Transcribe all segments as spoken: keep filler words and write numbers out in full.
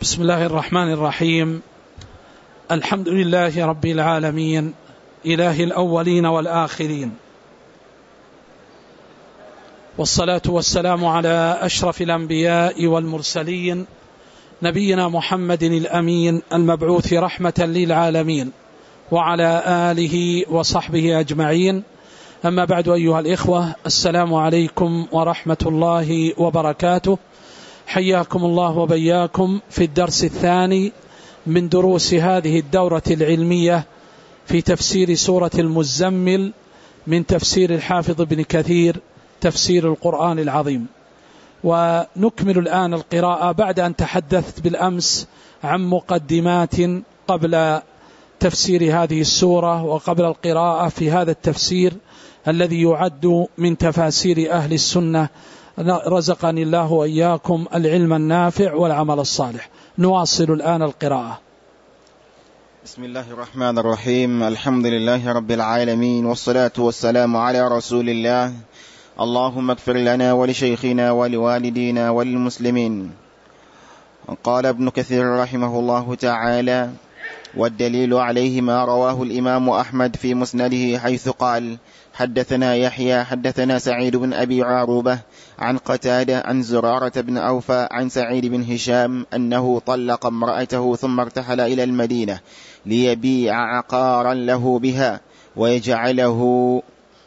بسم الله الرحمن الرحيم. الحمد لله رب العالمين، إله الأولين والآخرين، والصلاة والسلام على أشرف الأنبياء والمرسلين، نبينا محمد الأمين المبعوث رحمة للعالمين، وعلى آله وصحبه أجمعين. أما بعد، أيها الإخوة، السلام عليكم ورحمة الله وبركاته. حياكم الله وبياكم في الدرس الثاني من دروس هذه الدورة العلمية في تفسير سورة المزمل من تفسير الحافظ ابن كثير تفسير القرآن العظيم. ونكمل الآن القراءة بعد أن تحدثت بالأمس عن مقدمات قبل تفسير هذه السورة وقبل القراءة في هذا التفسير الذي يعد من تفاسير أهل السنة. رزقني الله وإياكم العلم النافع والعمل الصالح. نواصل الآن القراءة. بسم الله الرحمن الرحيم. الحمد لله رب العالمين، والصلاة والسلام على رسول الله. اللهم اغفر لنا ولشيخنا ولوالدينا وللمسلمين. قال ابن كثير رحمه الله تعالى: والدليل عليه ما رواه الإمام أحمد في مسنده، حيث قال: حدثنا يحيى حدثنا سعيد بن أبي عروبة عن قتادة عن زرارة بن أوفى عن سعيد بن هشام أنه طلق امرأته ثم ارتحل إلى المدينة ليبيع عقارا له بها ويجعله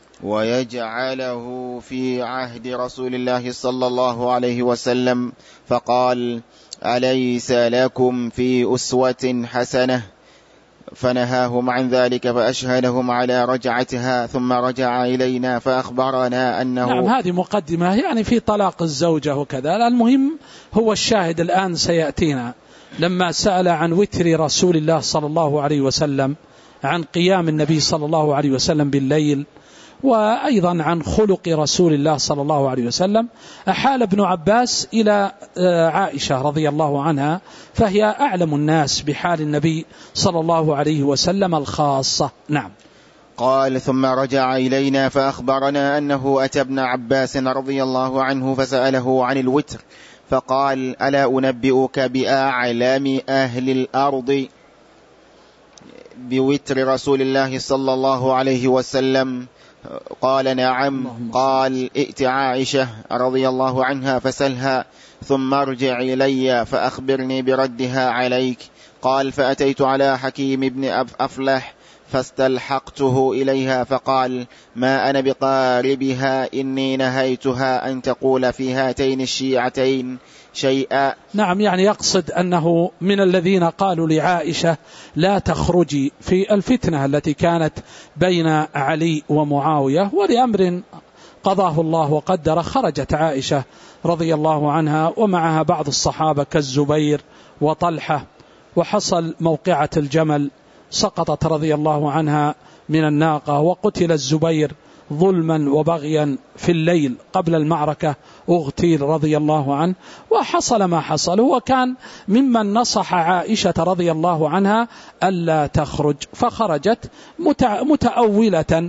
ويجعله في عهد رسول الله صلى الله عليه وسلم، فقال: أليس لكم في أسوة حسنة؟ فنهاهم عن ذلك فأشهدهم على رجعتها، ثم رجع إلينا فأخبرنا أنه نعم. هذه مقدمة يعني في طلاق الزوجة وكذا. المهم هو الشاهد الآن سيأتينا لما سأل عن وتر رسول الله صلى الله عليه وسلم، عن قيام النبي صلى الله عليه وسلم بالليل، وأيضا عن خلق رسول الله صلى الله عليه وسلم. أحال ابن عباس إلى عائشة رضي الله عنها، فهي أعلم الناس بحال النبي صلى الله عليه وسلم الخاصة. نعم. قال: ثم رجع إلينا فأخبرنا أنه أتى ابن عباس رضي الله عنه فسأله عن الوتر، فقال: ألا أنبئك بأعلام أهل الأرض بوتر رسول الله صلى الله عليه وسلم؟ قال: نعم. قال: ائت عائشة رضي الله عنها فسلها، ثم ارجع إلي فأخبرني بردها عليك. قال: فأتيت على حكيم بن أفلح فاستلحقته إليها، فقال: ما أنا بقاربها، إني نهيتها أن تقول في هاتين الشيعتين شيئا. نعم، يعني يقصد أنه من الذين قالوا لعائشة لا تخرجي في الفتنة التي كانت بين علي ومعاوية، ولأمر قضاه الله وقدر خرجت عائشة رضي الله عنها ومعها بعض الصحابة كالزبير وطلحة، وحصل موقعة الجمل، سقطت رضي الله عنها من الناقة، وقتل الزبير ظلما وبغيا في الليل قبل المعركة، اغتيل رضي الله عنه، وحصل ما حصل. هو كان ممن نصح عائشة رضي الله عنها ألا تخرج، فخرجت متأولة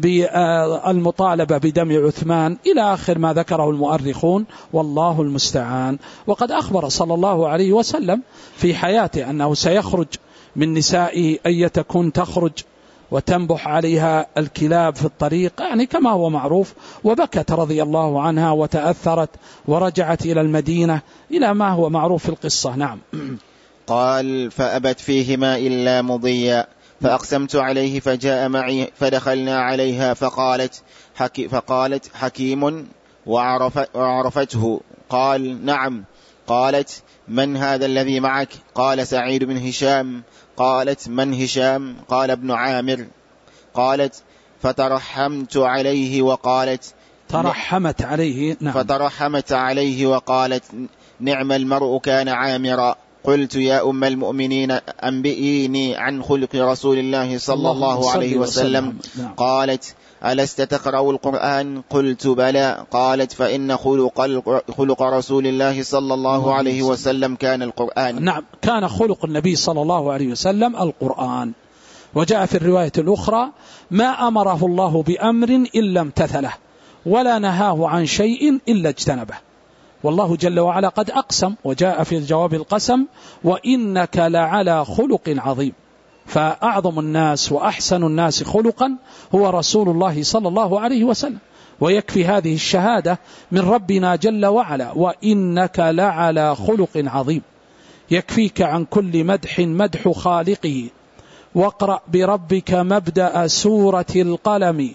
بالمطالبة بدم عثمان إلى آخر ما ذكره المؤرخون، والله المستعان. وقد أخبر صلى الله عليه وسلم في حياته أنه سيخرج من نسائه أن تكون تخرج وتنبح عليها الكلاب في الطريق، يعني كما هو معروف. وبكت رضي الله عنها وتأثرت ورجعت إلى المدينة إلى ما هو معروف في القصة. نعم. قال: فأبت فيهما إلا مضيا، فأقسمت عليه فجاء معي، فدخلنا عليها فقالت حكي فقالت حكيم وعرف وعرفته؟ قال: نعم. قالت: من هذا الذي معك؟ قال: سعيد بن هشام. قالت: من هشام؟ قال: ابن عامر. قالت: فترحمت عليه وقالت ترحمت عليه. نعم. فترحمت عليه وقالت: نعم المرء كان عامرا. قلت: يا أم المؤمنين، أنبئيني عن خلق رسول الله صلى الله عليه وسلم. نعم. قالت: ألست تقرأ القرآن؟ قلت: بلى. قالت: فإن خلق, خلق رسول الله صلى الله عليه وسلم كان القرآن. نعم، كان خلق النبي صلى الله عليه وسلم القرآن. وجاء في الرواية الأخرى: ما أمره الله بأمر إلا امتثله، ولا نهاه عن شيء إلا اجتنبه. والله جل وعلا قد أقسم، وجاء في الجواب القسم: وإنك لعلى خلق عظيم. فأعظم الناس وأحسن الناس خلقا هو رسول الله صلى الله عليه وسلم، ويكفي هذه الشهادة من ربنا جل وعلا: وإنك لعلى خلق عظيم. يكفيك عن كل مدح مدح خالقه. واقرأ بربك مبدأ سورة القلم،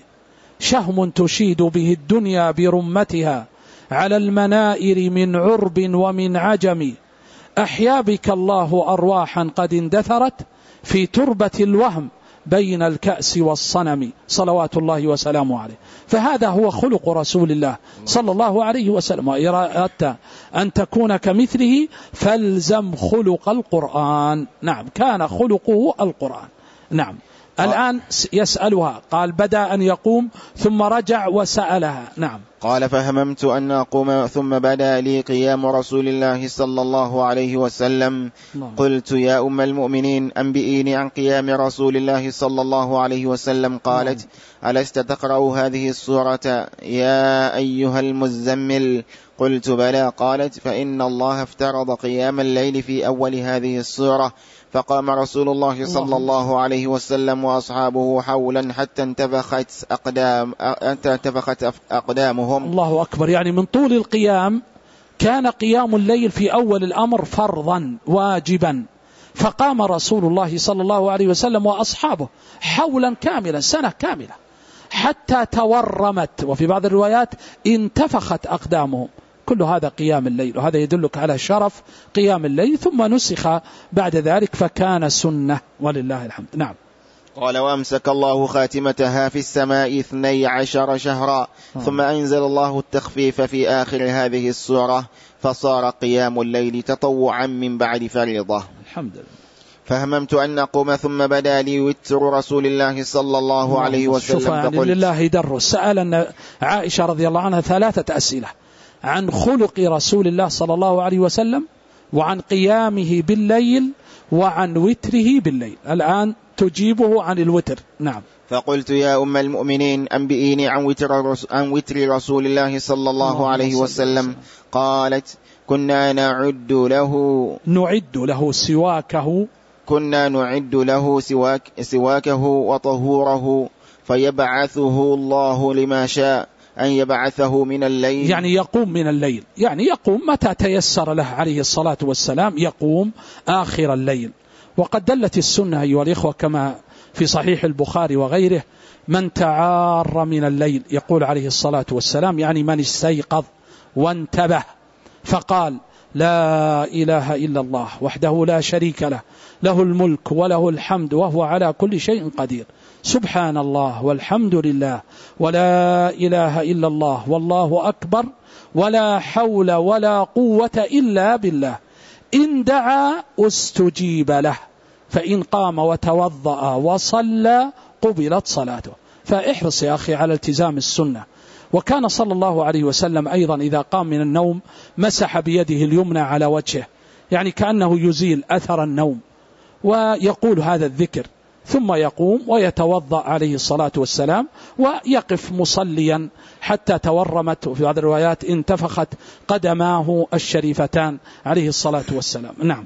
شهم تشيد به الدنيا برمتها، على المنائر من عرب ومن عجم. أحيا بك الله أرواحا قد اندثرت في تربة الوهم بين الكأس والصنم، صلوات الله وسلامه عليه. فهذا هو خلق رسول الله صلى الله عليه وسلم. وإذا أردت أن تكون كمثله فالزم خلق القرآن. نعم، كان خلقه القرآن. نعم. الآن يسألها، قال: بدأ أن يقوم ثم رجع وسألها. نعم. قال: فهممت أن أقوم ثم بدأ لي قيام رسول الله صلى الله عليه وسلم. قلت: يا أم المؤمنين أنبئيني عن قيام رسول الله صلى الله عليه وسلم. قالت: ألست تقرأ هذه السورة يا أيها المزمل؟ قلت: بلى. قالت: فإن الله افترض قيام الليل في أول هذه السورة، فقام رسول الله صلى الله عليه وسلم وأصحابه حولا حتى انتفخت أقدام انتفخت أقدامهم. الله أكبر. يعني من طول القيام كان قيام الليل في أول الأمر فرضا واجبا، فقام رسول الله صلى الله عليه وسلم وأصحابه حولا كاملا، سنة كاملة، حتى تورمت، وفي بعض الروايات انتفخت أقدامهم. كل هذا قيام الليل، وهذا يدلك على شرف قيام الليل. ثم نسخ بعد ذلك فكان سنة، ولله الحمد. نعم. قال: وأمسك الله خاتمتها في السماء اثني عشر شهرا، ثم أنزل الله التخفيف في آخر هذه السورة، فصار قيام الليل تطوعا من بعد فريضة. الحمد لله. فهممت أن أقوم ثم بدا لي وتر رسول الله صلى الله عليه وسلم. فقلت: لله در. سأل عائشة رضي الله عنها ثلاثة أسئلة عن خلق رسول الله صلى الله عليه وسلم، وعن قيامه بالليل، وعن وتره بالليل. الآن تجيبه عن الوتر. نعم. فقلت: يا أم المؤمنين أنبئيني عن وتر, عن وتر رسول الله صلى الله عليه وسلم. قالت: كنا نعد له نعد له سواكه كنا نعد له سواك سواكه وطهوره، فيبعثه الله لما شاء أن يبعثه من الليل. يعني يقوم من الليل، يعني يقوم متى تيسر له عليه الصلاة والسلام، يقوم آخر الليل. وقد دلت السنة أيها الإخوة كما في صحيح البخاري وغيره: من تعار من الليل، يقول عليه الصلاة والسلام، يعني من استيقظ وانتبه فقال: لا إله إلا الله وحده لا شريك له، له الملك وله الحمد وهو على كل شيء قدير، سبحان الله والحمد لله ولا إله إلا الله والله أكبر، ولا حول ولا قوة إلا بالله، إن دعا استجيب له، فإن قام وتوضأ وصلى قبلت صلاته. فاحرص يا أخي على التزام السنة. وكان صلى الله عليه وسلم أيضا إذا قام من النوم مسح بيده اليمنى على وجهه، يعني كأنه يزيل أثر النوم، ويقول هذا الذكر، ثم يقوم ويتوضأ عليه الصلاة والسلام، ويقف مصليا حتى تورمت، وفي بعض الروايات انتفخت قدماه الشريفتان عليه الصلاة والسلام. نعم.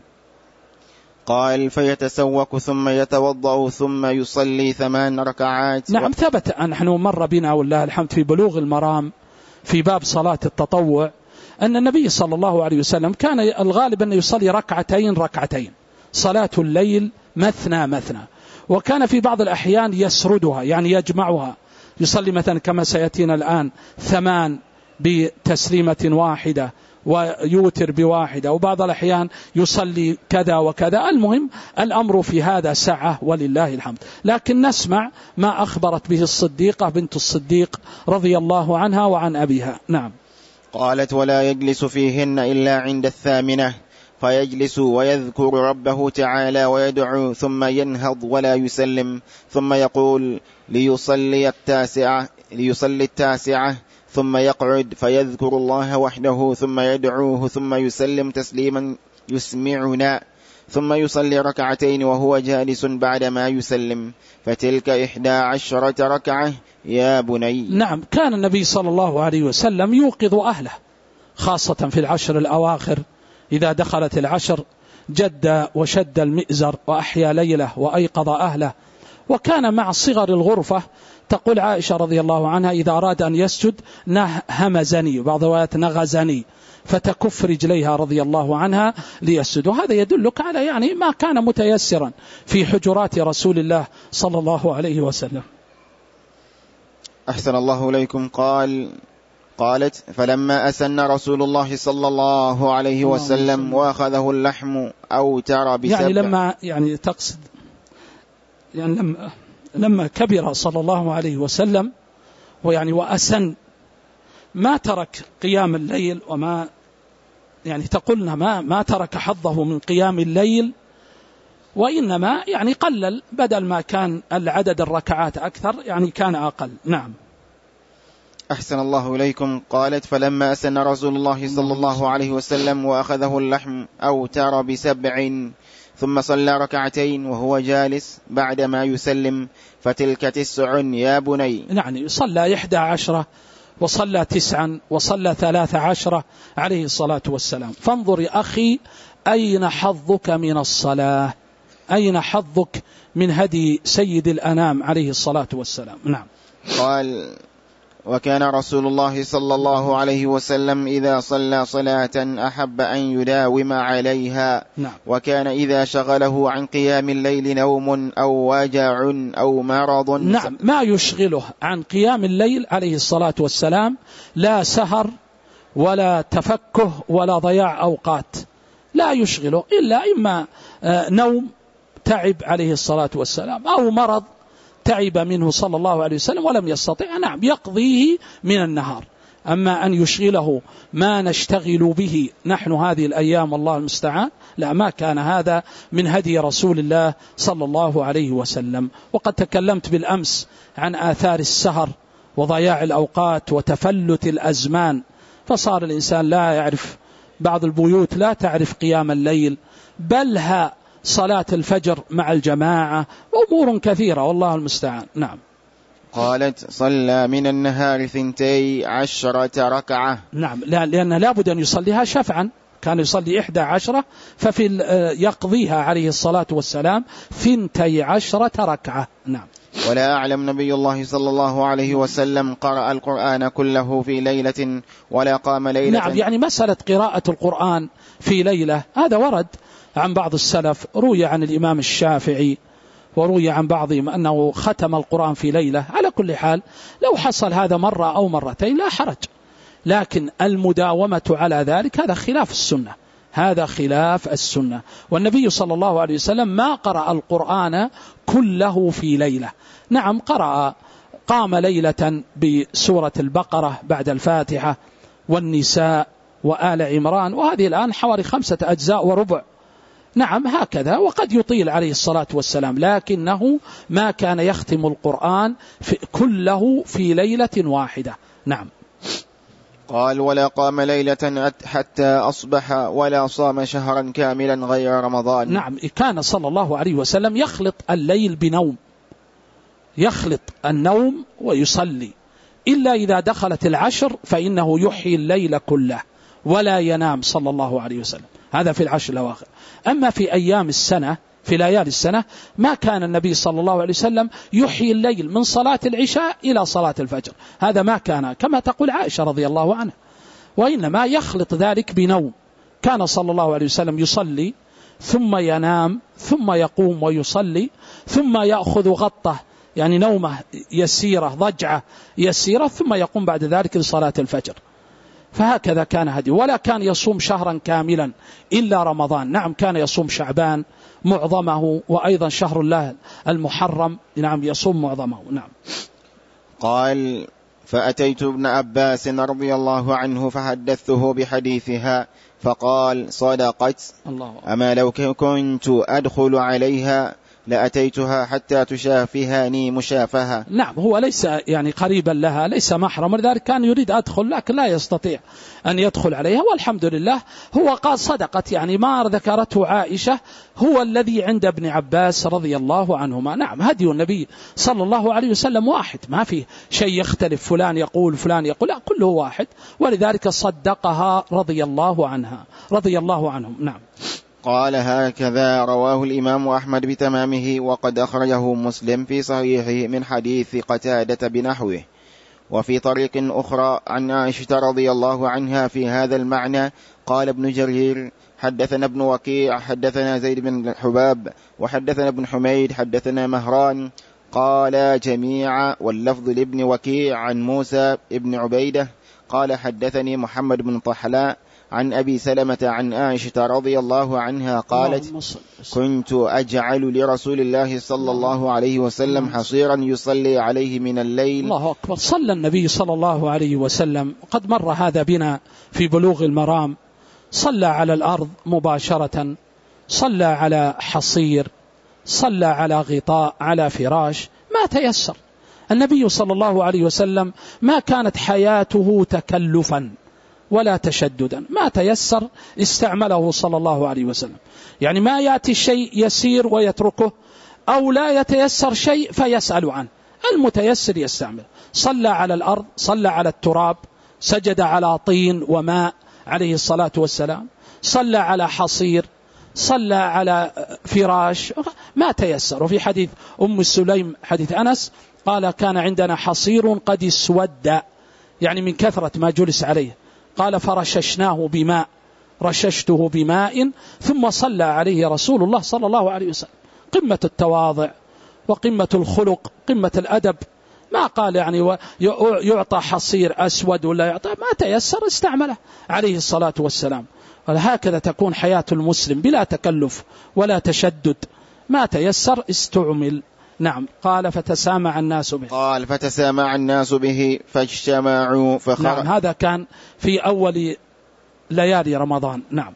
قال: فيتسوق ثم يتوضأ ثم يصلي ثمان ركعات. نعم، ثبت أن نحن مر بنا والله الحمد في بلوغ المرام في باب صلاة التطوع أن النبي صلى الله عليه وسلم كان الغالب أن يصلي ركعتين ركعتين، صلاة الليل مثنى مثنى، وكان في بعض الأحيان يسردها، يعني يجمعها، يصلي مثلا كما سيأتينا الآن ثمان بتسليمة واحدة، ويوتر بواحدة، وبعض الأحيان يصلي كذا وكذا. المهم الأمر في هذا سعة ولله الحمد. لكن نسمع ما أخبرت به الصديقة بنت الصديق رضي الله عنها وعن أبيها. نعم. قالت: ولا يجلس فيهن إلا عند الثامنة، فيجلس ويذكر ربه تعالى ويدعو، ثم ينهض ولا يسلم، ثم يقول: ليصلي التاسعة ليصلي التاسعة ثم يقعد فيذكر الله وحده، ثم يدعوه، ثم يسلم تسليما يسمعنا، ثم يصلي ركعتين وهو جالس بعدما يسلم، فتلك إحدى عشرة ركعة يا بني. نعم، كان النبي صلى الله عليه وسلم يوقظ أهله، خاصة في العشر الأواخر إذا دخلت العشر جد وشد المئزر وأحيا ليله وأيقظ أهله. وكان مع صغر الغرفة تقول عائشة رضي الله عنها إذا أراد أن يسجد همزني، بعض الروايات نغزني، فتكف رجليها رضي الله عنها ليسجد. وهذا يدلك على يعني ما كان متيسرا في حجرات رسول الله صلى الله عليه وسلم. أحسن الله إليكم. قال قالت فلما أسن رسول الله صلى الله عليه وسلم وأخذه اللحم أوتر بسبع، يعني لما يعني تقصد يعني لما لما كبر صلى الله عليه وسلم ويعني وأسن ما ترك قيام الليل، وما يعني تقولنا ما ما ترك حظه من قيام الليل، وإنما يعني قلل، بدل ما كان العدد الركعات أكثر يعني كان أقل. نعم. أحسن الله إليكم. قالت فلما أسن رسول الله صلى الله عليه وسلم وأخذه اللحم أوتر بسبع ثم صلى ركعتين وهو جالس بعدما يسلم فتلك تسع يا بني. يعني صلى إحدى عشرة وصلى تسعا وصلى ثلاث عشرة عليه الصلاة والسلام. فانظر يا أخي أين حظك من الصلاة، أين حظك من هدي سيد الأنام عليه الصلاة والسلام. نعم. قال وكان رسول الله صلى الله عليه وسلم إذا صلى صلاة أحب أن يداوم عليها. نعم. وكان إذا شغله عن قيام الليل نوم أو وجع أو مرض. نعم، ما يشغله عن قيام الليل عليه الصلاة والسلام لا سهر ولا تفكه ولا ضياع أوقات، لا يشغله إلا إما نوم تعب عليه الصلاة والسلام أو مرض تعب منه صلى الله عليه وسلم ولم يستطع، نعم يقضيه من النهار. أما أن يشغله ما نشتغل به نحن هذه الأيام والله المستعان، لا، ما كان هذا من هدي رسول الله صلى الله عليه وسلم. وقد تكلمت بالأمس عن آثار السهر وضياع الأوقات وتفلت الأزمان، فصار الإنسان لا يعرف، بعض البيوت لا تعرف قيام الليل، بلها صلاة الفجر مع الجماعة، أمور كثيرة والله المستعان. نعم. قالت صلى من النهار ثنتي عشرة ركعة. نعم، لأن لابد أن يصليها شفعا، كان يصلي إحدى عشرة، ففي يقضيها عليه الصلاة والسلام ثنتي عشرة ركعة. نعم. ولا أعلم نبي الله صلى الله عليه وسلم قرأ القرآن كله في ليلة ولا قام ليلة. نعم، يعني مسألة قراءة القرآن في ليلة هذا ورد عن بعض السلف، روي عن الإمام الشافعي وروي عن بعضهم أنه ختم القرآن في ليلة. على كل حال لو حصل هذا مرة أو مرتين لا حرج، لكن المداومة على ذلك هذا خلاف السنة، هذا خلاف السنة. والنبي صلى الله عليه وسلم ما قرأ القرآن كله في ليلة. نعم قرأ، قام ليلة بسورة البقرة بعد الفاتحة والنساء وآل عمران، وهذه الآن حوالي خمسة أجزاء وربع. نعم هكذا، وقد يطيل عليه الصلاة والسلام، لكنه ما كان يختم القرآن في كله في ليلة واحدة. نعم. قال ولا قام ليلة حتى أصبح ولا صام شهرا كاملا غير رمضان. نعم، كان صلى الله عليه وسلم يخلط الليل بنوم، يخلط النوم ويصلي، إلا إذا دخلت العشر فإنه يحيي الليل كله ولا ينام صلى الله عليه وسلم، هذا في العشر الأواخر. أما في أيام السنة، في ليالي السنة، ما كان النبي صلى الله عليه وسلم يحيي الليل من صلاة العشاء إلى صلاة الفجر، هذا ما كان، كما تقول عائشة رضي الله عنها، وإنما يخلط ذلك بنوم. كان صلى الله عليه وسلم يصلي ثم ينام ثم يقوم ويصلي ثم يأخذ غطة، يعني نومة يسيرة، ضجعة يسيرة، ثم يقوم بعد ذلك لصلاة الفجر. فهكذا كان هدي. ولا كان يصوم شهرا كاملا إلا رمضان. نعم كان يصوم شعبان معظمه، وأيضا شهر الله المحرم نعم يصوم معظمه. نعم. قال فأتيت ابن عباس رضي الله عنه فحدثته بحديثها فقال صدقت، أما لو كنت أدخل عليها لأتيتها حتى تشافهني مشافهة. نعم، هو ليس يعني قريبا لها، ليس محرم، ولذلك كان يريد أدخل لكن لا يستطيع أن يدخل عليها، والحمد لله هو قال صدقت، يعني ما ذكرته عائشة هو الذي عند ابن عباس رضي الله عنهما. نعم، هدي النبي صلى الله عليه وسلم واحد، ما فيه شيء يختلف، فلان يقول فلان يقول، لا، كله واحد، ولذلك صدقها رضي الله عنها رضي الله عنهم. نعم. قال هكذا رواه الإمام أحمد بتمامه، وقد أخرجه مسلم في صحيحه من حديث قتادة بنحوه. وفي طريق أخرى عن عائشة رضي الله عنها في هذا المعنى قال ابن جرير حدثنا ابن وكيع حدثنا زيد بن حباب وحدثنا ابن حميد حدثنا مهران قال جميعا، واللفظ لابن وكيع عن موسى ابن عبيدة قال حدثني محمد بن طحلاء عن أبي سلمة عن عائشة رضي الله عنها قالت كنت أجعل لرسول الله صلى الله عليه وسلم حصيرا يصلي عليه من الليل. الله أكبر. صلى النبي صلى الله عليه وسلم، قد مر هذا بنا في بلوغ المرام، صلى على الأرض مباشرة، صلى على حصير، صلى على غطاء، على فراش، ما تيسر. النبي صلى الله عليه وسلم ما كانت حياته تكلفا ولا تشددا، ما تيسر استعمله صلى الله عليه وسلم، يعني ما يأتي الشيء يسير ويتركه، أو لا يتيسر شيء فيسأل عنه، المتيسر يستعمل. صلى على الأرض، صلى على التراب، سجد على طين وماء عليه الصلاة والسلام، صلى على حصير، صلى على فراش، ما تيسر. وفي حديث أم السليم حديث أنس قال كان عندنا حصير قد اسود، يعني من كثرة ما جلس عليه، قال فرششناه بماء، رششته بماء ثم صلى عليه رسول الله صلى الله عليه وسلم. قمة التواضع وقمة الخلق، قمة الأدب، ما قال يعني يعطى حصير أسود ولا يعطى، ما تيسر استعمله عليه الصلاة والسلام. هكذا تكون حياة المسلم بلا تكلف ولا تشدد، ما تيسر استعمل. نعم. قال فتسامع الناس به قال فتسامع الناس به فاجتمعوا فخرج. نعم، هذا كان في أول ليالي رمضان. نعم.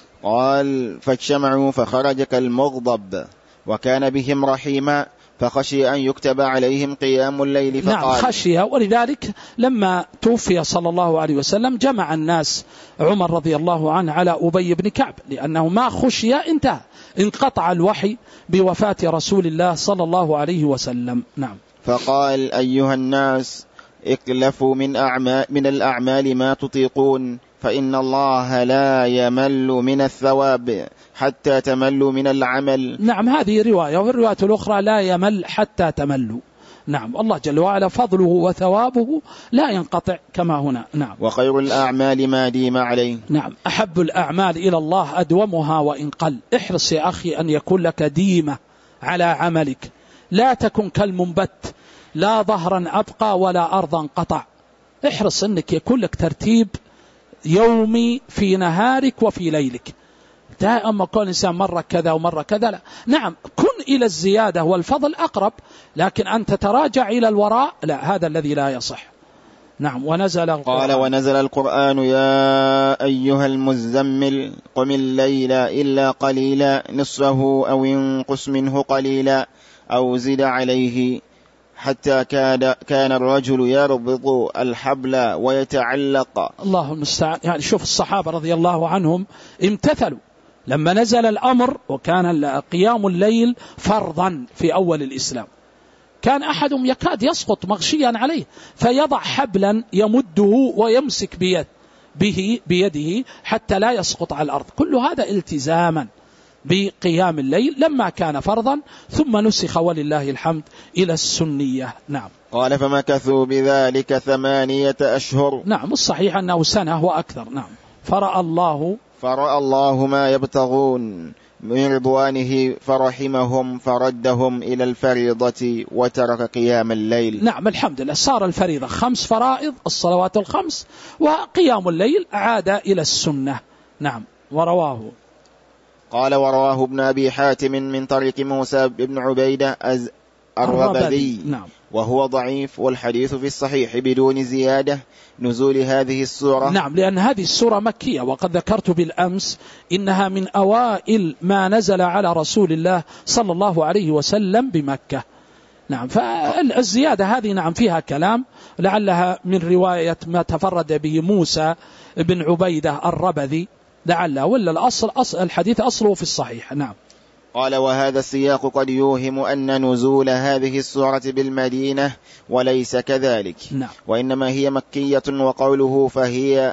قال فاجتمعوا فخرج كالمغضب وكان بهم رحيما فخشي أن يكتب عليهم قيام الليل فقال. نعم، خشي، ولذلك لما توفي صلى الله عليه وسلم جمع الناس عمر رضي الله عنه على أبي بن كعب، لأنه ما خشي انتهى، انقطع الوحي بوفاة رسول الله صلى الله عليه وسلم. نعم. فقال أيها الناس اكلفوا من, أعمال من الأعمال ما تطيقون، فإن الله لا يمل من الثواب حتى تملوا من العمل. نعم، هذه رواية، وفي الرواية الأخرى لا يمل حتى تملوا. نعم، الله جل وعلا فضله وثوابه لا ينقطع كما هنا. نعم. وخير الأعمال ما ديم عليه. نعم، أحب الأعمال إلى الله أدومها وإن قل. احرص يا أخي أن يكون لك ديمة على عملك، لا تكن كالمنبت، لا ظهرا أبقى ولا أرضا قطع. احرص أنك يكون لك ترتيب يومي في نهارك وفي ليلك. أما كل إنسان مرة كذا ومرة كذا، لا. نعم، كن إلى الزيادة والفضل أقرب، لكن أن تتراجع إلى الوراء، لا، هذا الذي لا يصح. نعم. ونزل القرآن. قال ونزل القرآن يا أيها المزمل قم الليل إلا قليلا نصفه أو انقص منه قليلا أو زد عليه حتى كان كان الرجل يربط الحبل ويتعلق. الله المستعان. يعني شوف الصحابة رضي الله عنهم امتثلوا لما نزل الأمر، وكان قيام الليل فرضا في أول الإسلام. كان أحدهم يكاد يسقط مغشيا عليه فيضع حبلا يمده ويمسك بيد به بيده حتى لا يسقط على الأرض. كل هذا التزاما بقيام الليل لما كان فرضا، ثم نسخ ولله الحمد إلى السنية. نعم. قال فمكثوا بذلك ثمانية أشهر. نعم، الصحيح أنه سنة وأكثر. نعم. فرأى الله فرأى الله ما يبتغون من رضوانه فرحمهم فردهم إلى الفريضة وترك قيام الليل. نعم، الحمد لله، صار الفريضة خمس فرائض، الصلوات الخمس، وقيام الليل عاد إلى السنة. نعم. ورواه قال ورواه ابن أبي حاتم من طريق موسى بن عبيدة الربذي نعم. وهو ضعيف، والحديث في الصحيح بدون زيادة نزول هذه السورة. نعم، لأن هذه السورة مكية، وقد ذكرت بالأمس إنها من أوائل ما نزل على رسول الله صلى الله عليه وسلم بمكة. نعم، فالزيادة هذه نعم فيها كلام، لعلها من رواية ما تفرد به موسى بن عبيدة الربذي لعلها، ولا الأصل أصل الحديث أصله في الصحيح. نعم. قال: وهذا السياق قد يوهم أن نزول هذه السورة بالمدينة، وليس كذلك. نعم. وإنما هي مكية، وقوله فهي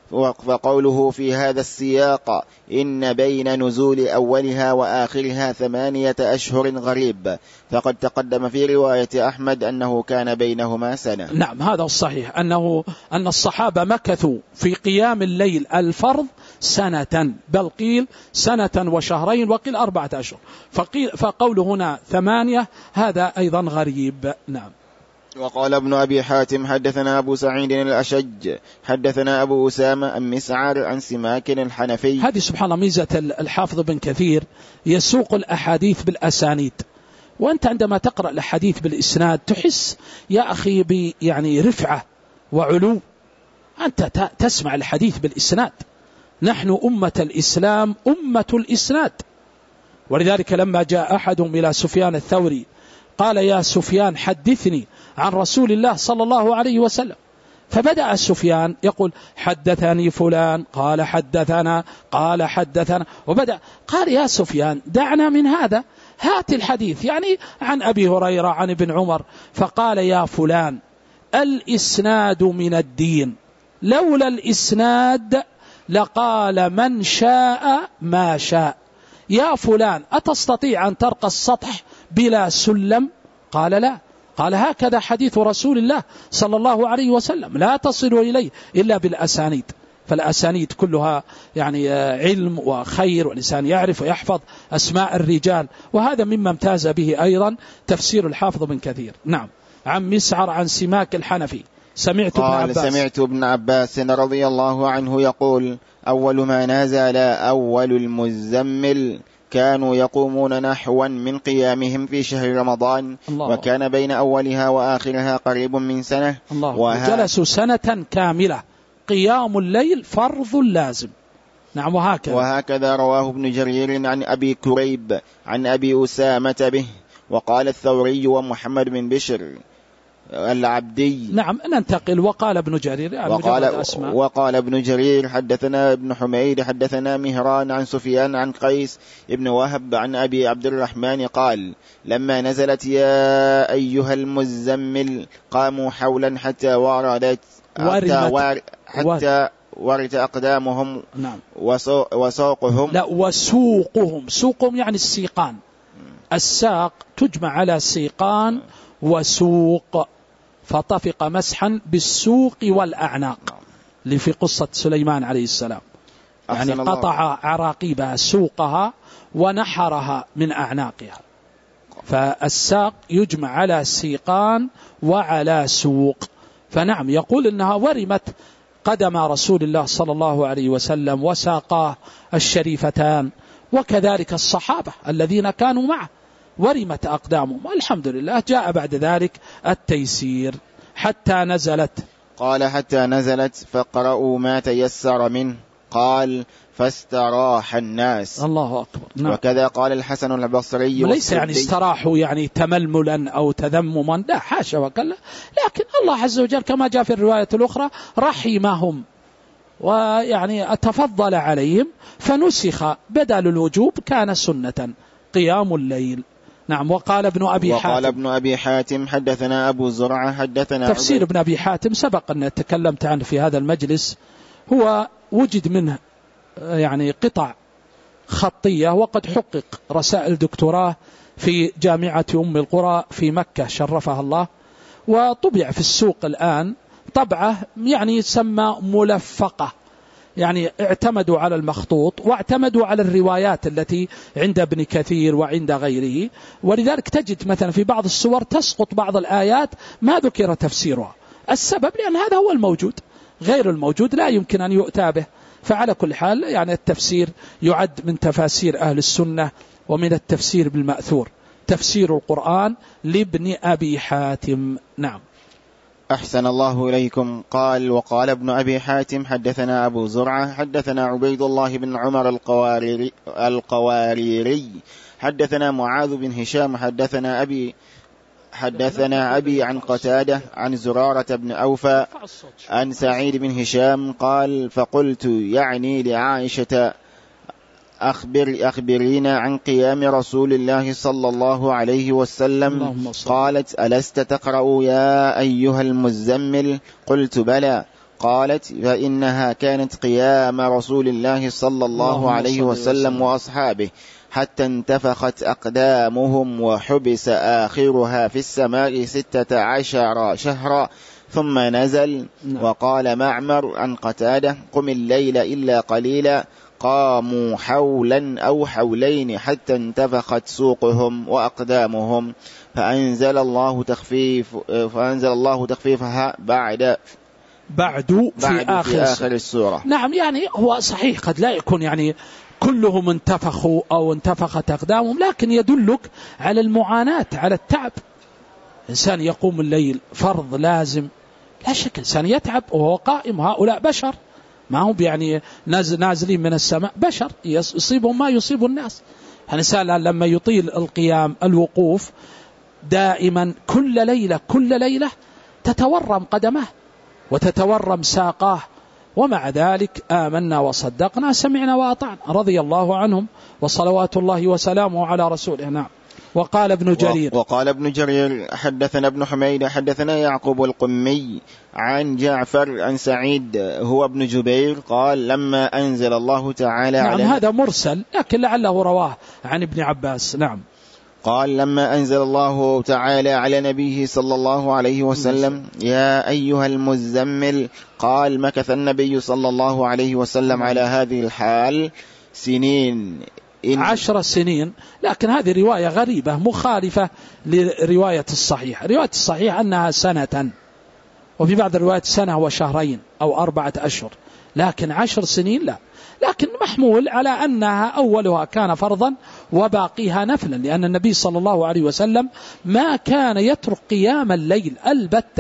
وقوله في هذا السياق إن بين نزول أولها وآخرها ثمانية أشهر غريب، فقد تقدم في رواية أحمد أنه كان بينهما سنة. نعم، هذا الصحيح، أنه أن الصحابة مكثوا في قيام الليل الفرض سنة، بل قيل سنة وشهرين، وقيل أربعة أشهر، فقيل فقول هنا ثمانية هذا أيضا غريب. نعم. وقال ابن أبي حاتم: حدثنا أبو سعيد الأشج حدثنا أبو أسامة عن مسعر عن سماك الحنفي. هذه سبحان الله ميزة الحافظ بن كثير، يسوق الأحاديث بالأسانيد، وأنت عندما تقرأ الحديث بالإسناد تحس يا أخي ب يعني رفعة وعلو، أنت تسمع الحديث بالإسناد. نحن أمة الإسلام أمة الإسناد، ولذلك لما جاء أحدهم إلى سفيان الثوري قال: يا سفيان حدثني عن رسول الله صلى الله عليه وسلم، فبدأ سفيان يقول: حدثني فلان قال حدثنا قال حدثنا، وبدأ قال: يا سفيان دعنا من هذا، هات الحديث يعني عن أبي هريرة عن ابن عمر. فقال: يا فلان الإسناد من الدين، لولا الإسناد لقال من شاء ما شاء. يا فلان أتستطيع أن ترقى السطح بلا سلم؟ قال: لا. قال: هكذا حديث رسول الله صلى الله عليه وسلم، لا تصل إليه إلا بالأسانيد. فالأسانيد كلها يعني علم وخير، والإنسان يعرف ويحفظ أسماء الرجال، وهذا مما امتاز به أيضا تفسير الحافظ بن كثير. نعم. عن مسعر عن سماك الحنفي سمعت ابن عباس سمعت ابن عباس رضي الله عنه يقول: أول ما نزل أول المزمل كانوا يقومون نحوا من قيامهم في شهر رمضان، وكان بين أولها وآخرها قريب من سنة. وه... جلسوا سنة كاملة، قيام الليل فرض لازم. نعم. وهكذا وهكذا رواه ابن جرير عن أبي كريب عن أبي أسامة به. وقال الثوري ومحمد بن بشر العبدي. نعم. ننتقل. وقال ابن جرير يعني وقال, وقال ابن جرير حدثنا ابن حميد حدثنا مهران عن سفيان عن قيس ابن وهب عن أبي عبد الرحمن قال: لما نزلت يا أيها المزمل قاموا حولا حتى وردت حتى, وار حتى ورت أقدامهم. نعم. وسوقهم لا وسوقهم سوقهم يعني السيقان، الساق تجمع على سيقان وسوق، فطفق مسحا بالسوق والأعناق اللي في قصة سليمان عليه السلام، يعني قطع عراقيبها سوقها ونحرها من أعناقها. فالساق يجمع على سيقان وعلى سوق. فنعم يقول إنها ورمت قدم رسول الله صلى الله عليه وسلم وساقاه الشريفتان، وكذلك الصحابة الذين كانوا معه ورمت أقدامهم. والحمد لله جاء بعد ذلك التيسير حتى نزلت. قال: حتى نزلت فقرأوا ما تيسر منه. قال: فاستراح الناس. الله أكبر. نعم. وكذا قال الحسن البصري. وليس يعني استراحوا يعني تململا أو تذمما، لا حاشا وكلا، لكن الله عز وجل كما جاء في الرواية الأخرى رحمهم، ويعني تفضل عليهم، فنسخ بدل الوجوب كان سنة قيام الليل. نعم. وقال ابن أبي وقال حاتم وقال ابن أبي حاتم حدثنا أبو زرعة حدثنا تفسير ابن أبي حاتم سبق أن تكلمت عنه في هذا المجلس، هو وجد منه يعني قطع خطية، وقد حقق رسائل دكتوراه في جامعة أم القرى في مكة شرفها الله، وطبع في السوق الآن طبعة يعني يسمى ملفقة، يعني اعتمدوا على المخطوط واعتمدوا على الروايات التي عند ابن كثير وعند غيره، ولذلك تجد مثلا في بعض السور تسقط بعض الآيات ما ذكر تفسيرها. السبب لأن هذا هو الموجود، غير الموجود لا يمكن أن يؤتى به. فعلى كل حال يعني التفسير يعد من تفاسير أهل السنة ومن التفسير بالمأثور، تفسير القرآن لابن أبي حاتم. نعم. أحسن الله إليكم. قال وقال ابن أبي حاتم حدثنا أبو زرعة حدثنا عبيد الله بن عمر القواريري, القواريري حدثنا معاذ بن هشام حدثنا أبي حدثنا أبي عن قتادة عن زرارة بن أوفى عن سعيد بن هشام قال فقلت يعني لعائشة أخبر أخبرينا عن قيام رسول الله صلى الله عليه وسلم. قالت ألست تقرأ يا أيها المزمل؟ قلت بلى. قالت فإنها كانت قيام رسول الله صلى الله عليه وسلم وأصحابه حتى انتفخت أقدامهم وحبس آخرها في السماء ستة عشر شهرا ثم نزل. وقال معمر عن قتادة قم الليل إلا قليلا قاموا حولا أو حولين حتى انتفخت سوقهم وأقدامهم فأنزل الله تخفيف فأنزل الله تخفيفها بعد بعد في, بعد آخر, في آخر السورة. نعم، يعني هو صحيح قد لا يكون يعني كلهم انتفخوا أو انتفخت أقدامهم، لكن يدلك على المعاناة، على التعب. إنسان يقوم الليل فرض لازم، لا شك إنسان يتعب وهو قائم. هؤلاء بشر، ما هم يعني نازل نازلين من السماء، بشر يصيبهم ما يصيب الناس. الإنسان لما يطيل القيام الوقوف دائما كل ليلة كل ليلة تتورم قدمه وتتورم ساقاه، ومع ذلك آمنا وصدقنا سمعنا وأطعنا رضي الله عنهم وصلوات الله وسلامه على رسوله. نعم. وقال ابن جرير وقال ابن جرير حدثنا ابن حميد حدثنا يعقوب القمي عن جعفر عن سعيد هو ابن جبير قال لما أنزل الله تعالى نعم على هذا مرسل لكن لعله رواه عن ابن عباس. نعم. قال لما أنزل الله تعالى على نبيه صلى الله عليه وسلم يا أيها المزمل قال مكث النبي صلى الله عليه وسلم على هذه الحال سنين عشر سنين، لكن هذه رواية غريبة مخالفة لرواية الصحيح. رواية الصحيح أنها سنة، وفي بعض الروايات سنة وشهرين أو أربعة أشهر، لكن عشر سنين لا. لكن محمول على أنها أولها كان فرضا وباقيها نفلا، لأن النبي صلى الله عليه وسلم ما كان يترك قيام الليل البتة،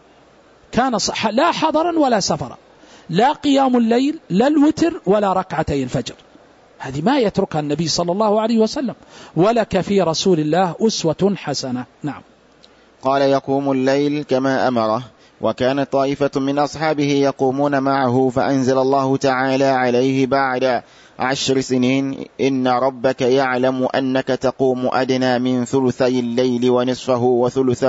كان لا حضرا ولا سفرا، لا قيام الليل لا الوتر ولا ركعتي الفجر، هذه ما يتركها النبي صلى الله عليه وسلم. ولك في رسول الله أسوة حسنة. نعم. قال يقوم الليل كما أمره، وكانت طائفة من أصحابه يقومون معه فأنزل الله تعالى عليه بعد عشر سنين إن ربك يعلم أنك تقوم أدنى من ثلثي الليل ونصفه وثلثه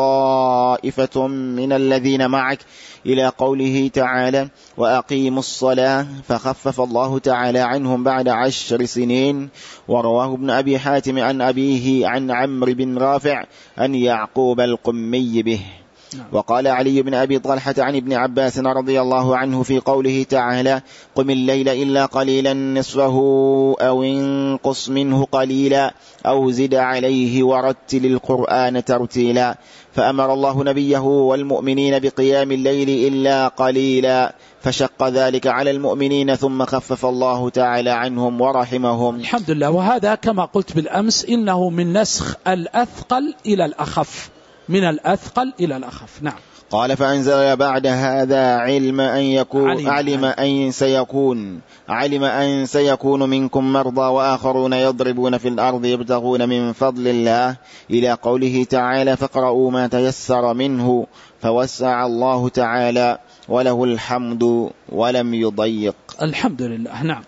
وطائفة من الذين معك إلى قوله تعالى وأقيموا الصلاة فخفف الله تعالى عنهم بعد عشر سنين. ورواه ابن أبي حاتم عن أبيه عن عمرو بن رافع أن يعقوب القمي به. وقال علي بن أبي طلحة عن ابن عباس رضي الله عنه في قوله تعالى قم الليل إلا قليلا نصفه أو انقص منه قليلا أو زد عليه ورتل القرآن ترتيلا، فأمر الله نبيه والمؤمنين بقيام الليل إلا قليلا فشق ذلك على المؤمنين ثم خفف الله تعالى عنهم ورحمهم. الحمد لله. وهذا كما قلت بالأمس إنه من نسخ الأثقل إلى الأخف، من الأثقل إلى الأخف. نعم. قال فأنزل بعد هذا علم أن يكون علم, علم أن سيكون علم أن سيكون منكم مرضى وآخرون يضربون في الأرض يبتغون من فضل الله إلى قوله تعالى فاقرؤوا ما تيسر منه فوسع الله تعالى وله الحمد ولم يضيق. الحمد لله. نعم.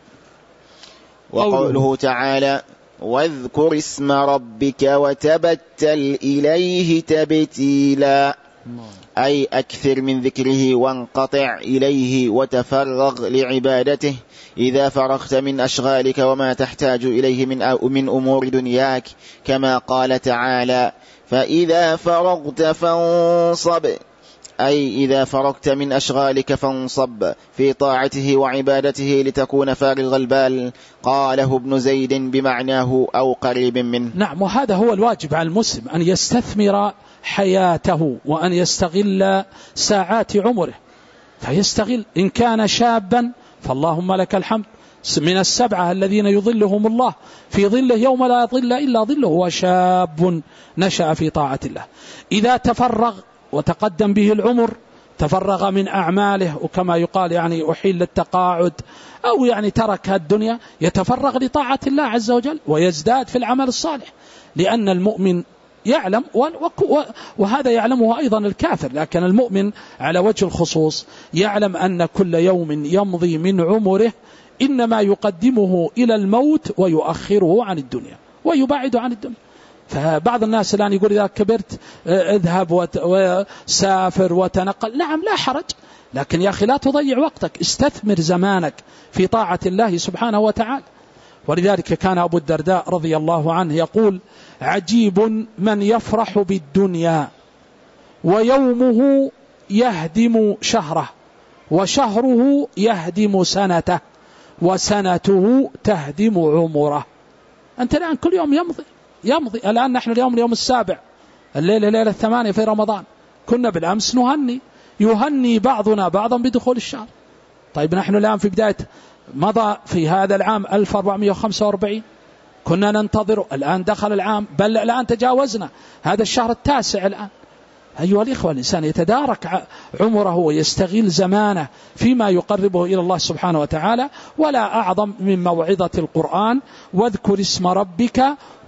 وقوله تعالى واذكر اسم ربك وتبتل إليه تبتيلا، أي أكثر من ذكره وانقطع إليه وتفرغ لعبادته إذا فرغت من أشغالك وما تحتاج إليه من من أمور دنياك، كما قال تعالى فإذا فرغت فانصب، أي إذا فرغت من أشغالك فانصب في طاعته وعبادته لتكون فارغ البال. قاله ابن زيد بمعناه أو قريب منه. نعم. وهذا هو الواجب على المسلم، أن يستثمر حياته وأن يستغل ساعات عمره، فيستغل إن كان شابا فاللهم لك الحمد من السبعة الذين يظلهم الله في ظله يوم لا ظل إلا ظله، وشاب نشأ في طاعة الله. إذا تفرغ وتقدم به العمر، تفرغ من أعماله، وكما يقال يعني أحيل للتقاعد، أو يعني ترك الدنيا، يتفرغ لطاعة الله عز وجل ويزداد في العمل الصالح، لأن المؤمن يعلم، وهذا يعلمه أيضا الكافر، لكن المؤمن على وجه الخصوص يعلم أن كل يوم يمضي من عمره إنما يقدمه إلى الموت ويؤخره عن الدنيا ويبعد عن الدنيا. فبعض الناس الآن يقول إذا كبرت اذهب وسافر وتنقل، نعم لا حرج، لكن يا أخي لا تضيع وقتك، استثمر زمانك في طاعة الله سبحانه وتعالى. ولذلك كان أبو الدرداء رضي الله عنه يقول: عجيب من يفرح بالدنيا ويومه يهدم شهره، وشهره يهدم سنته، وسنته تهدم عمره. أنت الآن كل يوم يمضي يمضي الآن نحن اليوم اليوم السابع، الليلة ليلة الثمانية في رمضان، كنا بالأمس نهني يهني بعضنا بعضا بدخول الشهر. طيب نحن الآن في بداية مضى في هذا العام ألف وأربعمائة وخمسة وأربعين، كنا ننتظر، الآن دخل العام، بل الآن تجاوزنا هذا الشهر التاسع الآن. أيها الإخوة، الإنسان يتدارك عمره ويستغل زمانه فيما يقربه إلى الله سبحانه وتعالى، ولا أعظم من موعظة القرآن: واذكر اسم ربك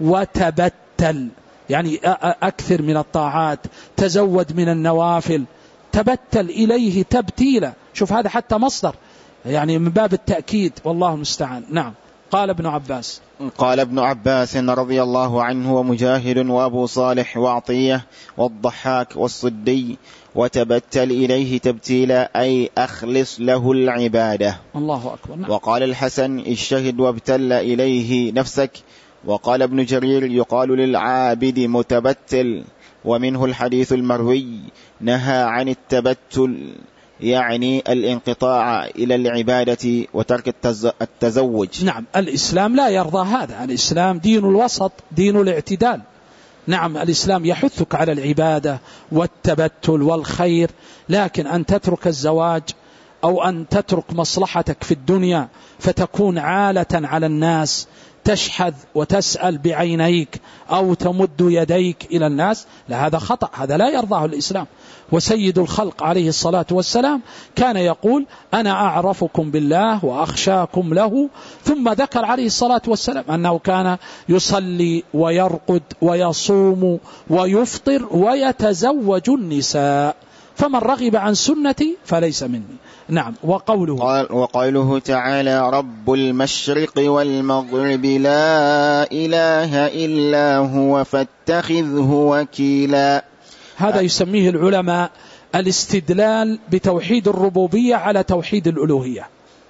وتبتل، يعني أكثر من الطاعات، تزود من النوافل، تبتل إليه تبتيلا. شوف هذا حتى مصدر يعني من باب التأكيد، والله المستعان. نعم. قال ابن عباس قال ابن عباس رضي الله عنه ومجاهد وأبو صالح وعطية والضحاك والصدي: وتبتل إليه تبتيلا، أي أخلص له العبادة. الله أكبر. نعم. وقال الحسن: اجتهد وابتل إليه نفسك. وقال ابن جرير: يقال للعابد متبتل. ومنه الحديث المروي: نهى عن التبتل، يعني الانقطاع إلى العبادة وترك التزوج. نعم. الإسلام لا يرضى هذا، الإسلام دين الوسط، دين الاعتدال. نعم، الإسلام يحثك على العبادة والتبتل والخير، لكن أن تترك الزواج أو أن تترك مصلحتك في الدنيا فتكون عالة على الناس، تشحذ وتسأل بعينيك أو تمد يديك إلى الناس، لا، هذا خطأ، هذا لا يرضاه الإسلام. وسيد الخلق عليه الصلاة والسلام كان يقول: أنا أعرفكم بالله وأخشاكم له. ثم ذكر عليه الصلاة والسلام أنه كان يصلي ويرقد ويصوم ويفطر ويتزوج النساء، فمن رغب عن سنتي فليس مني. نعم. وقوله قال وقوله تعالى: رب المشرق والمغرب لا إله إلا هو فاتخذه وكيلا. هذا يسميه العلماء الاستدلال بتوحيد الربوبية على توحيد الألوهية.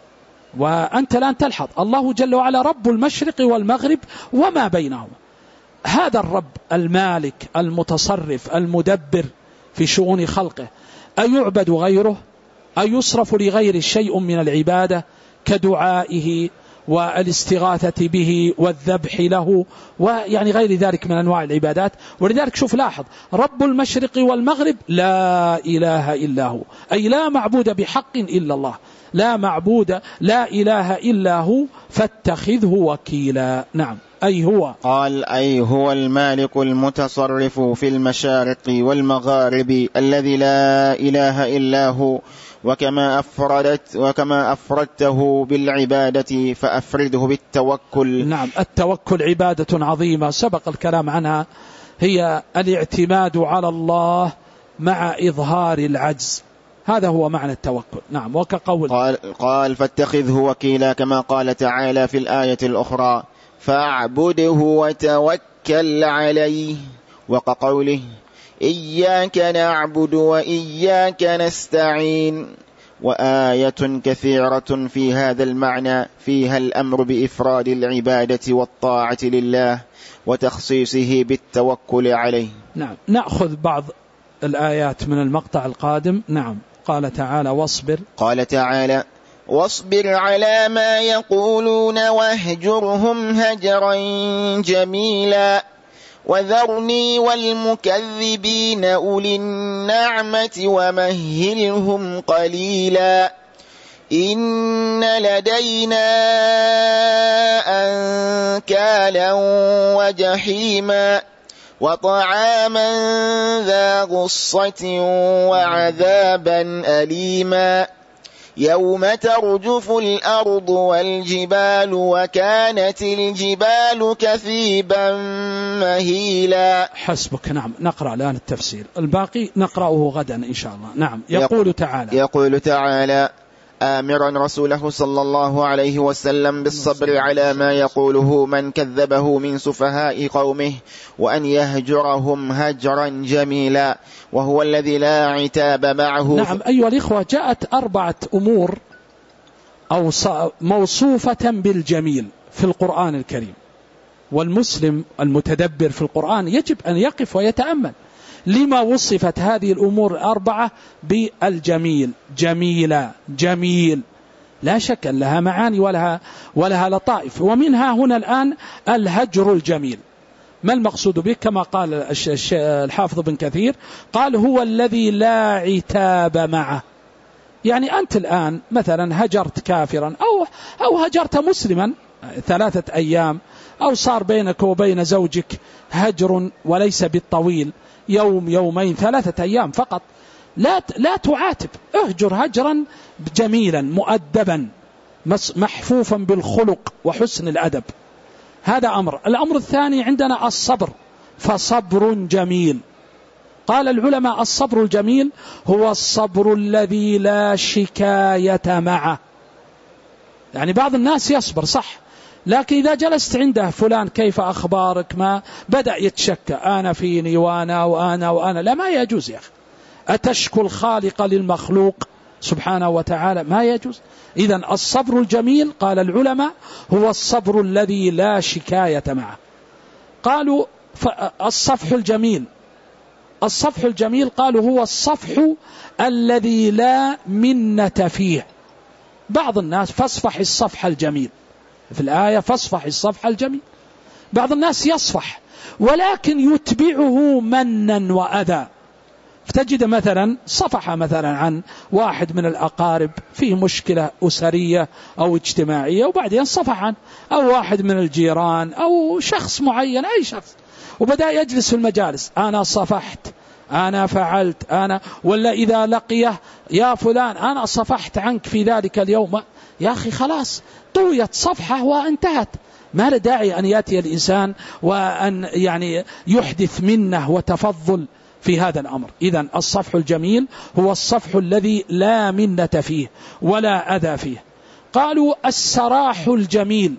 وأنت الآن تلحظ الله جل وعلا رب المشرق والمغرب وما بينهما، هذا الرب المالك المتصرف المدبر في شؤون خلقه، أيعبد غيره؟ أيصرف لغير شيء من العبادة كدعائه والاستغاثة به والذبح له ويعني غير ذلك من أنواع العبادات؟ ولذلك شوف لاحظ: رب المشرق والمغرب لا إله إلا هو، أي لا معبود بحق إلا الله، لا معبود لا إله إلا هو فاتخذه وكيلا. نعم. أي هو قال أي هو المالك المتصرف في المشارق والمغارب الذي لا إله إلا هو، وكما أفردت وكما أفردته بالعبادة فأفرده بالتوكل. نعم. التوكل عبادة عظيمة سبق الكلام عنها، هي الاعتماد على الله مع إظهار العجز، هذا هو معنى التوكل. نعم. وكقول قال, قال فاتخذه وكيلا، كما قال تعالى في الآية الأخرى: فاعبده وتوكل عليه. وكقوله: إياك نعبد وإياك نستعين. وآية كثيرة في هذا المعنى فيها الأمر بإفراد العبادة والطاعة لله وتخصيصه بالتوكل عليه. نعم. نأخذ بعض الآيات من المقطع القادم. نعم. قال تعالى: واصبر قال تعالى: واصبر على ما يقولون واهجرهم هجرا جميلا وذرني والمكذبين أولي النعمة ومهلهم قليلا إن لدينا أنكالا وجحيما وطعاما ذا غصة وعذابا أليما يوم ترجف الأرض والجبال وكانت الجبال كثيبا مهيلا. حسبك. نعم، نقرأ الآن التفسير، الباقي نقرأه غدا إن شاء الله. نعم. يقول تعالى يقول تعالى آمرا رسوله صلى الله عليه وسلم بالصبر على ما يقوله من كذبه من سفهاء قومه وأن يهجرهم هجرا جميلا وهو الذي لا عتاب معه. نعم أيها الإخوة، جاءت أربعة أمور أو موصوفة بالجميل في القرآن الكريم، والمسلم المتدبر في القرآن يجب أن يقف ويتأمل لما وصفت هذه الأمور الأربعة بالجميل. جميلة، جميل، لا شك أن لها معاني ولها, ولها لطائف، ومنها هنا الآن الهجر الجميل. ما المقصود به؟ كما قال الحافظ بن كثير قال هو الذي لا عتاب معه. يعني أنت الآن مثلا هجرت كافرا أو, أو هجرت مسلما ثلاثة أيام، أو صار بينك وبين زوجك هجر وليس بالطويل، يوم يومين ثلاثة أيام فقط، لا لا تعاتب، اهجر هجرا جميلا مؤدبا محفوفا بالخلق وحسن الأدب. هذا أمر. الأمر الثاني عندنا الصبر، فصبر جميل. قال العلماء الصبر الجميل هو الصبر الذي لا شكاية معه. يعني بعض الناس يصبر صح، لكن إذا جلست عنده فلان كيف أخبارك ما بدأ يتشكى، أنا فيني وأنا وأنا وأنا، لا، ما يجوز يا أخي. أتشكو الخالق للمخلوق سبحانه وتعالى؟ ما يجوز. إذن الصبر الجميل قال العلماء هو الصبر الذي لا شكاية معه. قالوا الصفح الجميل، الصفح الجميل قالوا هو الصفح الذي لا منة فيه. بعض الناس فاصفح الصفح الجميل في الآية، فاصفح الصفح الجميل. بعض الناس يصفح ولكن يتبعه منا وأذى، فتجد مثلا صفح مثلا عن واحد من الأقارب فيه مشكلة أسرية أو اجتماعية وبعدين صفح عنه، أو واحد من الجيران أو شخص معين، أي شخص، وبدأ يجلس في المجالس أنا صفحت، أنا فعلت، أنا، ولا إذا لقيه يا فلان أنا صفحت عنك في ذلك اليوم. يا أخي خلاص طويت صفحة وانتهت، ما له داعي أن يأتي الإنسان وأن يعني يحدث منه وتفضل في هذا الأمر. إذن الصفح الجميل هو الصفح الذي لا منة فيه ولا أذى فيه. قالوا السراح الجميل،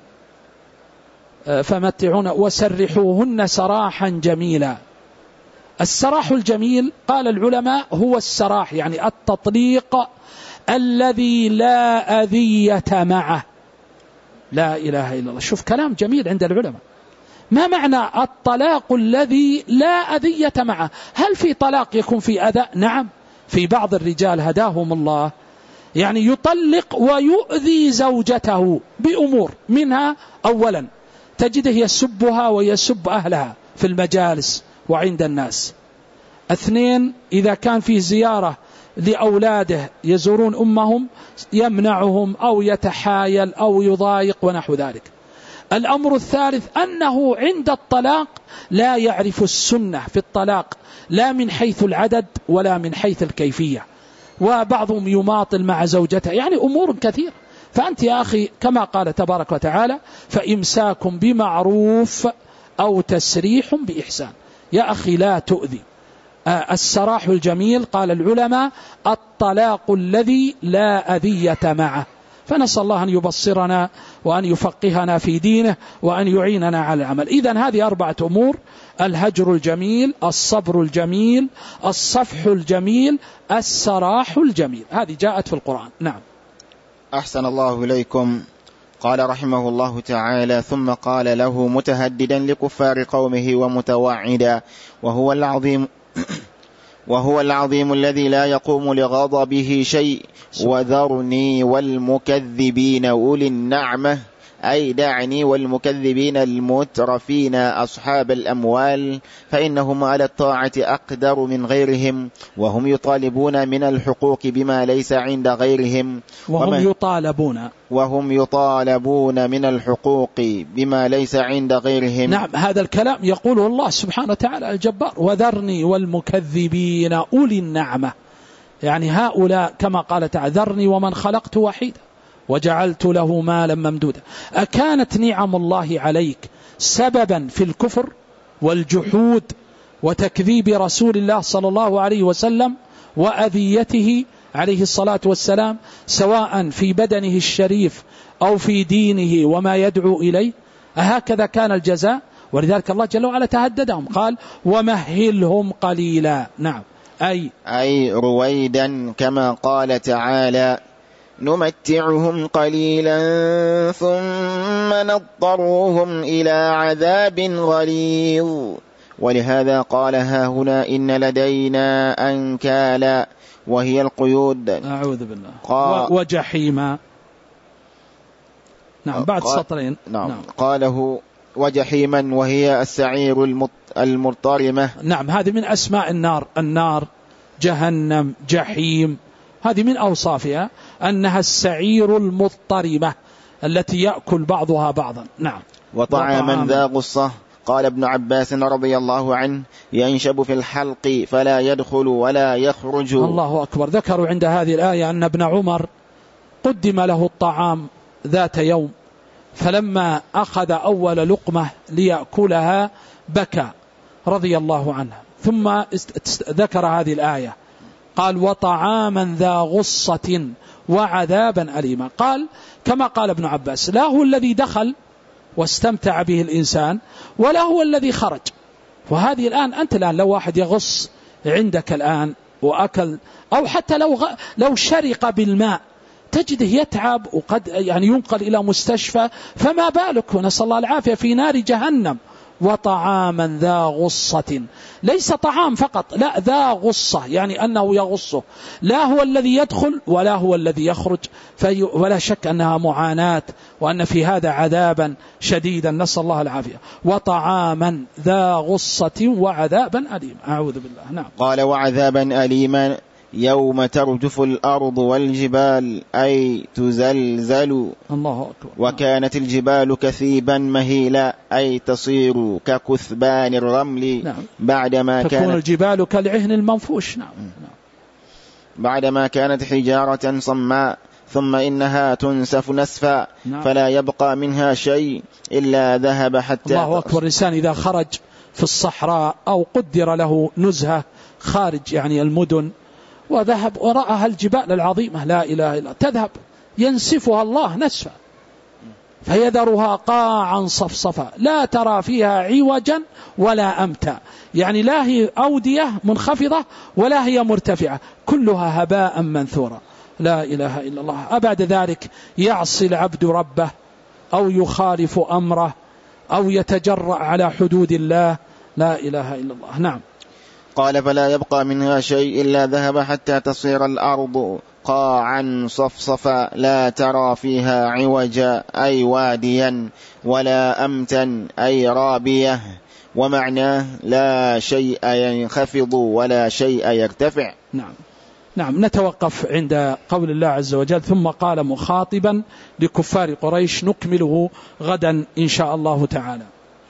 فمتعون وسرحوهن سراحا جميلا. السراح الجميل قال العلماء هو السراح يعني التطليق الذي لا أذية معه. لا إله إلا الله. شوف كلام جميل عند العلماء. ما معنى الطلاق الذي لا أذية معه؟ هل في طلاق يكون في أذى؟ نعم، في بعض الرجال هداهم الله يعني يطلق ويؤذي زوجته بأمور، منها أولا تجده يسبها ويسب أهلها في المجالس وعند الناس. اثنين، إذا كان في زيارة لأولاده يزورون أمهم يمنعهم أو يتحايل أو يضايق ونحو ذلك. الأمر الثالث أنه عند الطلاق لا يعرف السنة في الطلاق، لا من حيث العدد ولا من حيث الكيفية، وبعضهم يماطل مع زوجته، يعني أمور كثيرة. فأنت يا أخي كما قال تبارك وتعالى فإمساك بمعروف أو تسريح بإحسان. يا أخي لا تؤذي. السراح الجميل قال العلماء الطلاق الذي لا أذية معه. فنسأل الله أن يبصرنا وأن يفقهنا في دينه وأن يعيننا على العمل. إذن هذه أربعة أمور: الهجر الجميل، الصبر الجميل، الصفح الجميل، السراح الجميل. هذه جاءت في القرآن. نعم. أحسن الله إليكم. قال رحمه الله تعالى: ثم قال له متهددا لكفار قومه ومتوعدا: وهو العظيم وهو العظيم الذي لا يقوم لغضبه شيء، وذرني والمكذبين أولي النعمة أي دعني والمكذبين المترفين أصحاب الأموال فإنهم على الطاعة أقدر من غيرهم، وهم يطالبون من الحقوق بما ليس عند غيرهم. وهم يطالبون وهم يطالبون من الحقوق بما ليس عند غيرهم. نعم، هذا الكلام يقوله الله سبحانه وتعالى الجبار: وذرني والمكذبين أولي النعمة. يعني هؤلاء كما قال تعالى: ذرني ومن خلقت وحيدا وجعلت له مالا ممدودا. أكانت نعم الله عليك سببا في الكفر والجحود وتكذيب رسول الله صلى الله عليه وسلم وأذيته عليه الصلاة والسلام، سواء في بدنه الشريف أو في دينه وما يدعو إليه؟ أهكذا كان الجزاء؟ ولذلك الله جل وعلا تهددهم، قال: ومهلهم قليلا. نعم، أي أي رويدا، كما قال تعالى: نمتعهم قليلا ثم نضطرهم إلى عذاب غليظ. ولهذا قال ها هنا: إن لدينا أنكالا، وهي القيود. أعوذ بالله. قا... وجحيما. نعم، بعد قا... سطرين. نعم. نعم. قاله وجحيما وهي السعير المط... المرطرمة. نعم، هذه من أسماء النار. النار جهنم، جحيم، هذه من أوصافها أنها السعير المضطرمة التي يأكل بعضها بعضا. نعم. وطعاما ذا غصة. قال ابن عباس رضي الله عنه: ينشب في الحلق فلا يدخل ولا يخرج. الله أكبر. ذكروا عند هذه الآية أن ابن عمر قدم له الطعام ذات يوم، فلما أخذ أول لقمة ليأكلها بكى رضي الله عنه، ثم ذكر هذه الآية، قال: وطعاما ذا غصة وعذابا أليما. قال كما قال ابن عباس: لا هو الذي دخل واستمتع به الإنسان، ولا هو الذي خرج. وهذه الآن أنت الآن لو واحد يغص عندك الآن وأكل، أو حتى لو غ... لو شرق بالماء تجده يتعب وقد يعني ينقل إلى مستشفى، فما بالك ونسأل الله العافية في نار جهنم. وطعاما ذا غصة، ليس طعام فقط، لا، ذا غصة، يعني أنه يغصه، لا هو الذي يدخل ولا هو الذي يخرج. في ولا شك أنها معاناة، وأن في هذا عذابا شديدا، نسأل الله العافية. وطعاما ذا غصة وعذابا أليما. أعوذ بالله. نعم. قال: وعذابا أليما يوم ترجف الأرض والجبال، أي تزلزل. الله أكبر. وكانت الجبال كثيبا مهيلا، أي تصير ككثبان الرمل. نعم. بعدما تكون كانت الجبال كالعهن المنفوش. نعم. نعم. بعدما كانت حجارة صماء، ثم إنها تنسف نسفا. نعم. فلا يبقى منها شيء إلا ذهب حتى. الله أكبر. الإنسان إذا خرج في الصحراء أو قدر له نزهة خارج يعني المدن وذهب ورأها الجبال العظيمة لا إله إلا تذهب، ينسفها الله نسفا، فيذرها قاعا صفصفا لا ترى فيها عوجا ولا أمتا، يعني لا هي أودية منخفضة ولا هي مرتفعة، كلها هباء منثورا. لا إله إلا الله. أبعد ذلك يعصي العبد ربه أو يخالف أمره أو يتجرأ على حدود الله. لا إله إلا الله. نعم. قال: فلا يبقى منها شيء إلا ذهب حتى تصير الأرض قاعا صفصفا لا ترى فيها عوجا، أي واديا، ولا أمتا، أي رابية. ومعناه لا شيء ينخفض ولا شيء يرتفع. نعم. نعم. نتوقف عند قول الله عز وجل: ثم قال مخاطبا لكفار قريش، نكمله غدا إن شاء الله تعالى.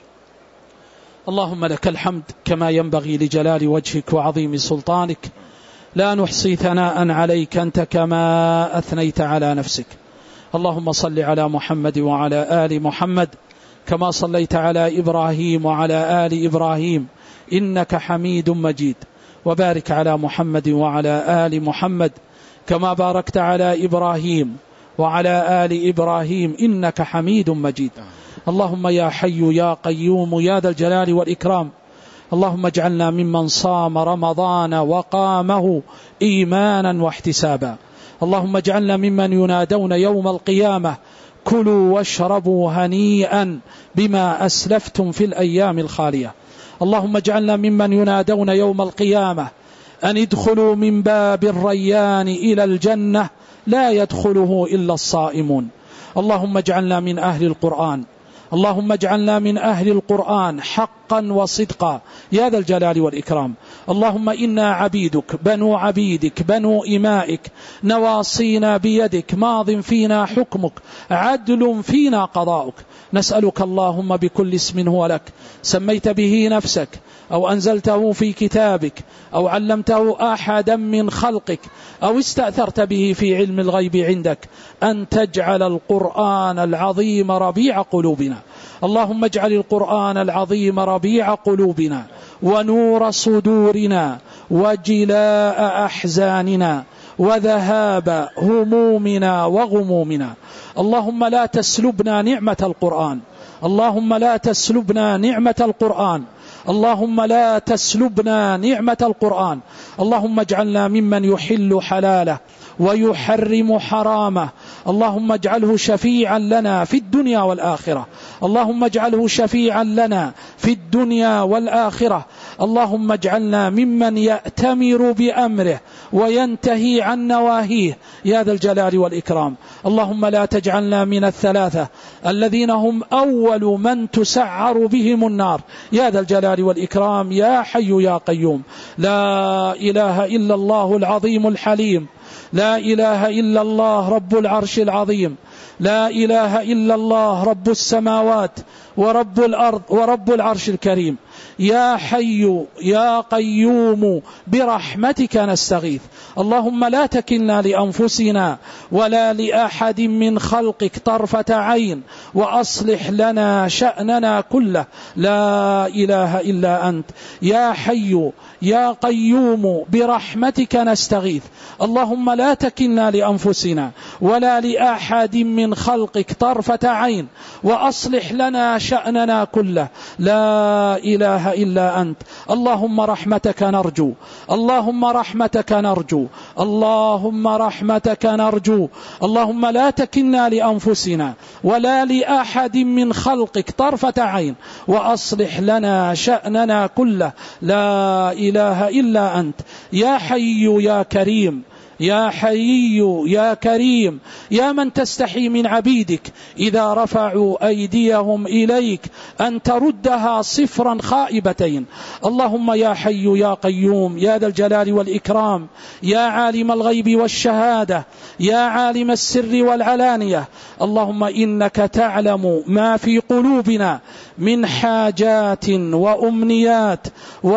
اللهم لك الحمد كما ينبغي لجلال وجهك وعظيم سلطانك، لا نحصي ثناء عليك أنت كما أثنيت على نفسك. اللهم صل على محمد وعلى آل محمد كما صليت على إبراهيم وعلى آل إبراهيم إنك حميد مجيد، وبارك على محمد وعلى آل محمد كما باركت على إبراهيم وعلى آل إبراهيم إنك حميد مجيد. اللهم يا حي يا قيوم يا ذا الجلال والإكرام، اللهم اجعلنا ممن صام رمضان وقامه إيمانا واحتسابا. اللهم اجعلنا ممن ينادون يوم القيامة: كلوا واشربوا هنيئا بما أسلفتم في الأيام الخالية. اللهم اجعلنا ممن ينادون يوم القيامة أن ادخلوا من باب الريان إلى الجنة لا يدخله إلا الصائمون. اللهم اجعلنا من أهل القرآن، اللهم اجعلنا من أهل القرآن حقا وصدقا يا ذا الجلال والإكرام. اللهم إنا عبيدك بنو عبيدك بنو إمائك، نواصينا بيدك، ماض فينا حكمك، عدل فينا قضاؤك. نسألك اللهم بكل اسم هو لك سميت به نفسك أو أنزلته في كتابك أو علمته أحدا من خلقك أو استأثرت به في علم الغيب عندك أن تجعل القرآن العظيم ربيع قلوبنا. اللهم اجعل القرآن العظيم ربيع قلوبنا ونور صدورنا وجلاء أحزاننا وذهاب همومنا وغمومنا. اللهم لا تسلبنا نعمة القرآن، اللهم لا تسلبنا نعمة القرآن، اللهم لا تسلبنا نعمة القرآن. اللهم اجعلنا ممن يحل حلاله ويحرم حرامه. اللهم اجعله شفيعا لنا في الدنيا والآخرة، اللهم اجعله شفيعا لنا في الدنيا والآخرة. اللهم اجعلنا ممن يأتمر بأمره وينتهي عن نواهيه يا ذا الجلال والإكرام. اللهم لا تجعلنا من الثلاثة الذين هم أول من تسعر بهم النار يا ذا الجلال والإكرام يا حي يا قيوم. لا إله إلا الله العظيم الحليم، لا إله إلا الله رب العرش العظيم، لا إله إلا الله رب السماوات ورب الأرض ورب العرش الكريم. يا حي يا قيوم برحمتك نستغيث. اللهم لا تكلنا لأنفسنا ولا لأحد من خلقك طرفة عين، وأصلح لنا شأننا كله. لا إله إلا أنت يا حي يا قيوم برحمتك نستغيث. اللهم لا تكلنا لأنفسنا ولا لأحد من خلقك طرفة عين، وأصلح لنا شأننا كله. لا إله إلا أنت. اللهم رحمتك نرجو، اللهم رحمتك نرجو، اللهم رحمتك نرجو. اللهم لا تكلنا لأنفسنا ولا لأحد من خلقك طرفة عين، وأصلح لنا شأننا كله. لا إله إلا أنت يا حي يا كريم، يا حي يا كريم، يا من تستحي من عبيدك إذا رفعوا أيديهم إليك أن تردها صفرا خائبتين. اللهم يا حي يا قيوم يا ذا الجلال والإكرام، يا عالم الغيب والشهادة، يا عالم السر والعلانية. اللهم إنك تعلم ما في قلوبنا من حاجات وأمنيات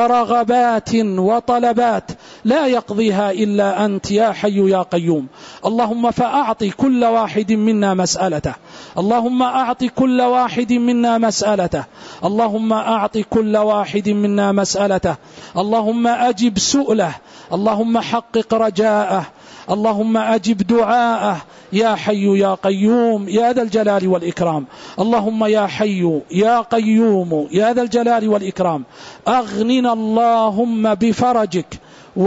ورغبات وطلبات لا يقضيها إلا أنت يا حي يا قيوم. اللهم فأعطي كل واحد منا مسألته، اللهم أعطي كل واحد منا مسألته، اللهم أعطي كل واحد منا مسألته. اللهم أجب سؤله، اللهم حقق رجاءه، اللهم أجب دعاءه يا حي يا قيوم يا ذا الجلال والإكرام. اللهم يا حي يا قيوم يا ذا الجلال والإكرام أغننا اللهم بفرجك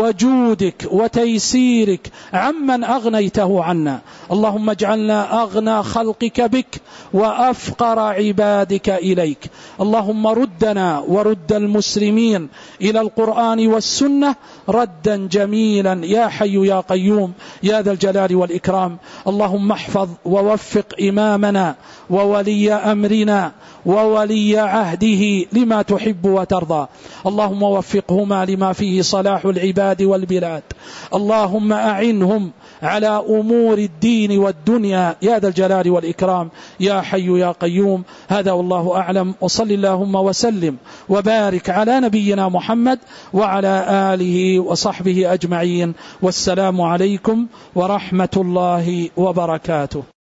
وجودك وتيسيرك عمن أغنيته عنا. اللهم اجعلنا أغنى خلقك بك وأفقر عبادك إليك. اللهم ردنا ورد المسلمين إلى القرآن والسنة ردا جميلا يا حي يا قيوم يا ذا الجلال والإكرام. اللهم احفظ ووفق إمامنا وولي أمرنا وولي عهده لما تحب وترضى. اللهم وفقهما لما فيه صلاح العباد والبلاد. اللهم أعنهم على أمور الدين والدنيا يا ذا الجلال والإكرام يا حي يا قيوم. هذا والله أعلم، وصل اللهم وسلم وبارك على نبينا محمد وعلى آله وصحبه أجمعين، والسلام عليكم ورحمة الله وبركاته.